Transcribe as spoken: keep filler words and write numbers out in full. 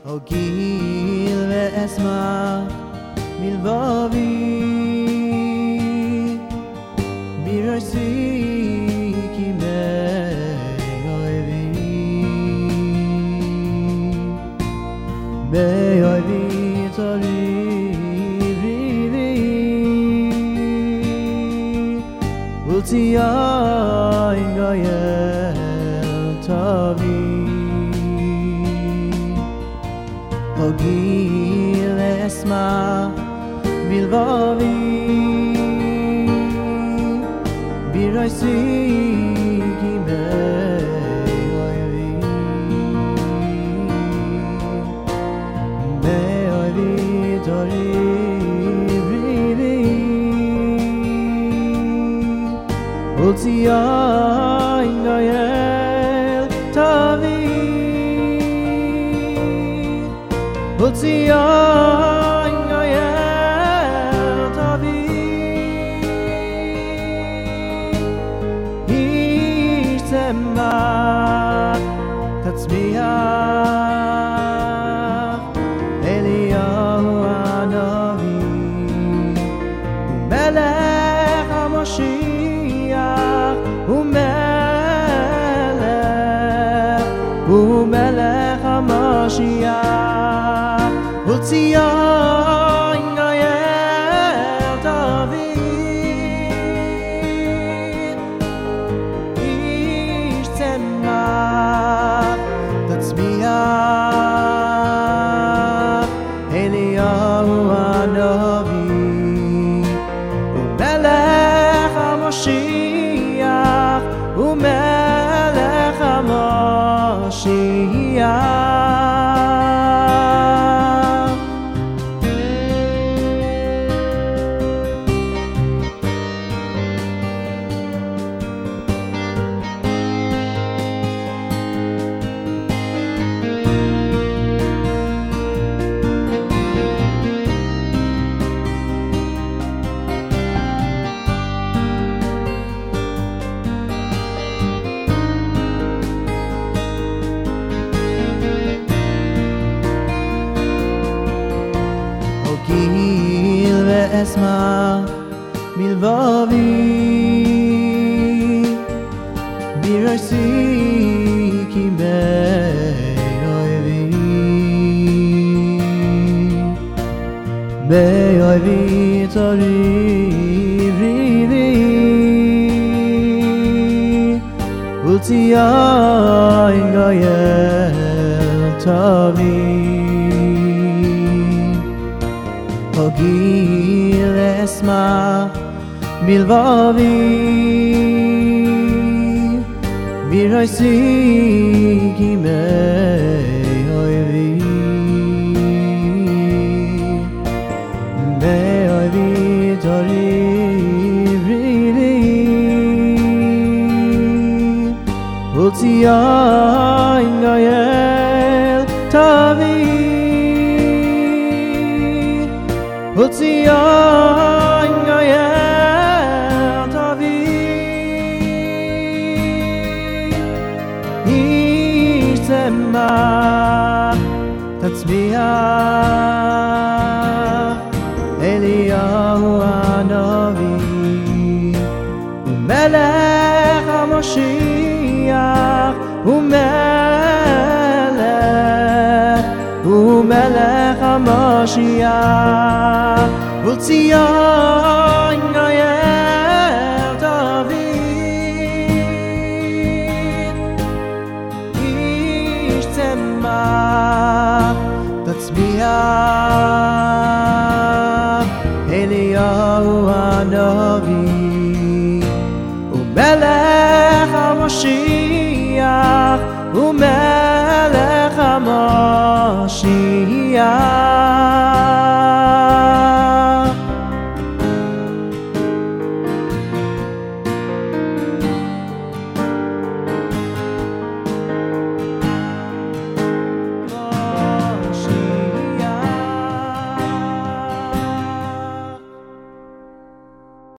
אגיל ואשמח מלבבי בראשי כי מאוהבי מאוהבי תריבי ולציין גייל תבי אגיל ואשמח מלבבי בראשי כי מאוהבי מאוהבי תריבי ולציין גייל תבי ולציין גייל תבי איש צמח תצמיח אליהו הנביא ומלך המשיח ומלך ומלך המשיח ולציין גייל תבי איש צמח תצמיח אליהו הנביא ומלך המשיח ומלך המשיח אגיל ואשמח מלבבי בראשי כי מאוהבי מאוהבי תריבי ולציין גייל תבי אגיל ואשמח מלבבי בראשי כי מאוהבי מאוהבי תריבי ולציין גייל תבי ולציין גייל תבי איש צמח תצמיח אליהו הנביא ומלך המשיח ומלך ומלך המשיח ולציין גייל תבי איש צמח תצמיח אליהו הנביא ומלך המשיח ומלך